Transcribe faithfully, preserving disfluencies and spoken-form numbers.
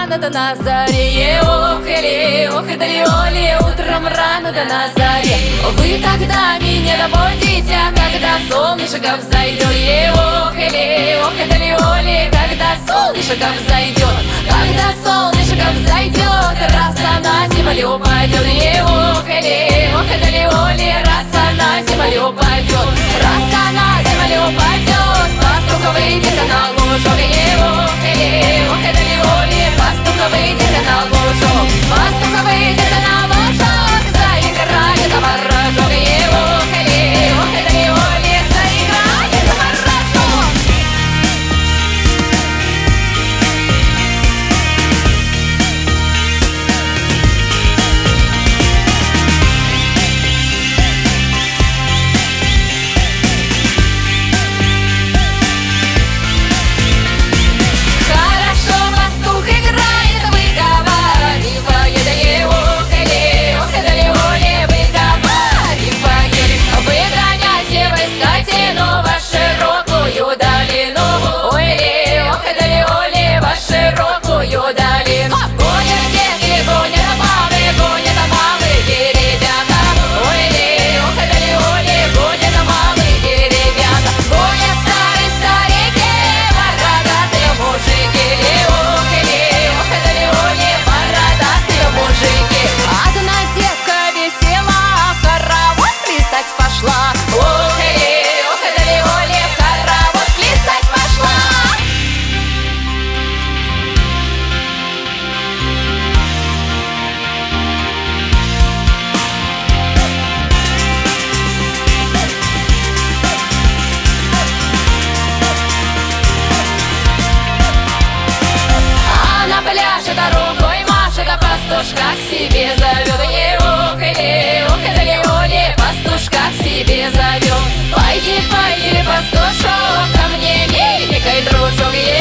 рано да на заре. Ох, или, ох, и ли, утром рано да на заре. Вы тогда меня добудите, когда солнышко взойдет. Ох, или, ох, и ли, когда солнышко взойдет. Когда солнышко взойдет, раз она на землю упадет. Ох, или, ох, и ли, раз она на землю упадет. Раз она на землю упадет, пастуха выйдите на лужок. Ох, или, ох, и ли, пастуха выйдите на лужок. Пастуха выйдите на лужок, заиграет ворожок. Ох, или, ох, и ли, заиграет ворожок. Пастушка к себе зовет. Ох, или, ох, и ли, пастушка к себе зовет. Пойди, пойди, пастушок, ко мне, миленький дружок.